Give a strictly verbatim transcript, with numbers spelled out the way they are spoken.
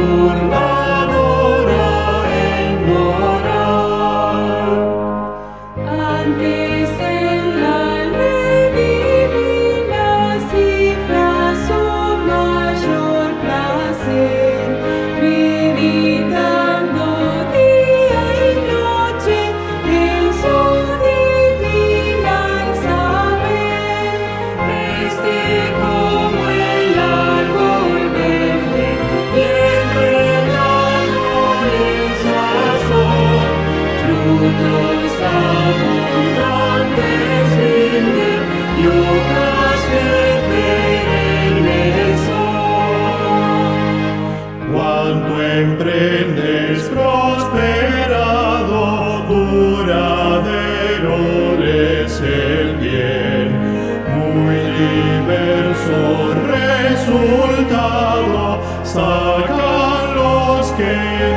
burladora en moral. Antes en la ley divina cifra su mayor placer, meditando día y noche en su divina saber. Este como el árbol verde, bien regado en sazón, frutos abundantes rinde y hojas que perennes son. Cuanto emprendes prosperado, duradero es el bien, muy diverso resultado sacan los que